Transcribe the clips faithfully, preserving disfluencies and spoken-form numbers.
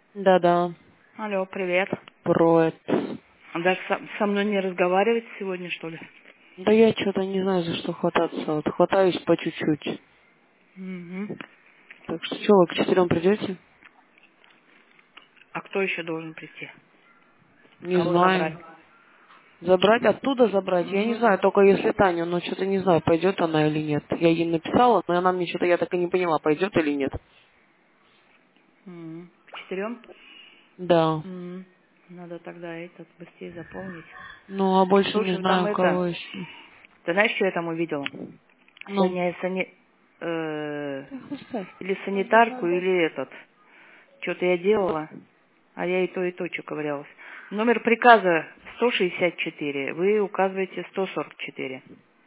Да-да, Алло, привет. про Даже со, со мной не разговаривать сегодня, что ли? Да я что-то не знаю, за что хвататься. Вот хватаюсь по чуть-чуть. Мгм. Так что что, вы к четырем придете? А кто еще должен прийти? Не Кого забрать? знаю. Забрать оттуда забрать? Я не Угу. знаю, только если Таня, но что-то не знаю, пойдет она или нет. Я ей написала, но она мне что-то, я так и не поняла, пойдет или нет. Угу. К четырем? Да. Угу. Надо тогда этот быстрее заполнить. Ну, а больше В не общем, там знаю, это... кого еще. Ты знаешь, что я там увидела? Ну. Сегодня я сани... э, Так, оставь. или санитарку, или этот. Что-то я делала, а я и то, и то, что ковырялась. Номер приказа сто шестьдесят четыре. Вы указываете сто сорок четыре.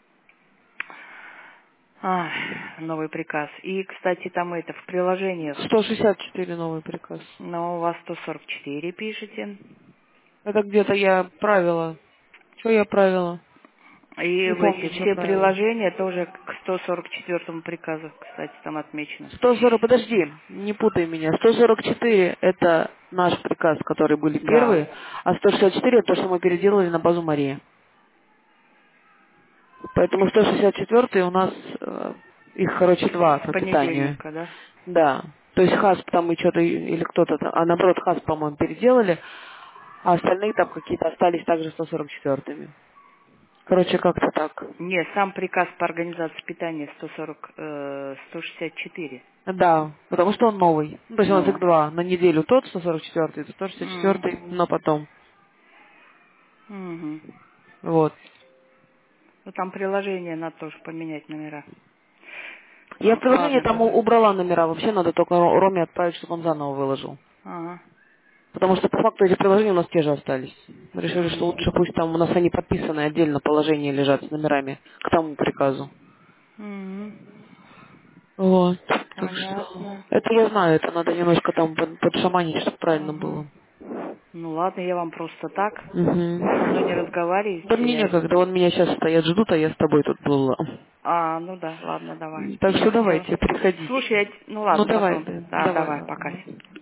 А, новый приказ. И, кстати, там это в приложениях. сто шестьдесят четыре новый приказ. Но у вас сто сорок четыре пишете. Это где-то я правила. Что я правила? И Не в эти помню, что все правила. приложения тоже к сто сорок четвёртому приказу, кстати, там отмечено. сто сорок, подожди, не путай меня. сто сорок четыре это наш приказ, которые были Да. первые, а сто шестьдесят четыре это то, что мы переделали на базу Мария. Поэтому сто шестьдесят четыре у нас, э, их, короче, два С по питанию. понедельника, да? Да. То есть Хасп там мы что-то, или кто-то там, а наоборот Хасп, по-моему, переделали, а остальные там какие-то остались также сто сорок четыре. Короче, как-то так. Нет, сам приказ по организации питания сто сорок, э, сто шестьдесят четыре. Да, потому что он новый. Ну, то есть у нас их Ну. два. На неделю тот сто сорок четыре, сто шестьдесят М. четыре, но потом. Мгм. Вот. Ну там приложение надо тоже поменять номера. Я в Ну, приложении ладно там тогда. у- убрала номера. Вообще надо только Ро- Роме отправить, чтобы он заново выложил. Ага. Потому что по факту эти приложения у нас те же остались. Мы решили, что Мгм. лучше пусть там у нас они подписаны, отдельно положения лежат с номерами к тому приказу. Мгм. Вот. Так что... Понятно. Это я знаю, это надо немножко там под- подшаманить, чтобы правильно Ага. было. Ну ладно, я вам просто так. Вы со мной не Угу. Да разговариваете, мне я... некогда, он меня сейчас стоят, ждут, а я с тобой тут была. А, ну да, ладно, давай. Так что Все. давайте, приходите. Слушай, я... т- ну Ну ладно, давай, потом. да, Да, давай, давай, ладно. пока.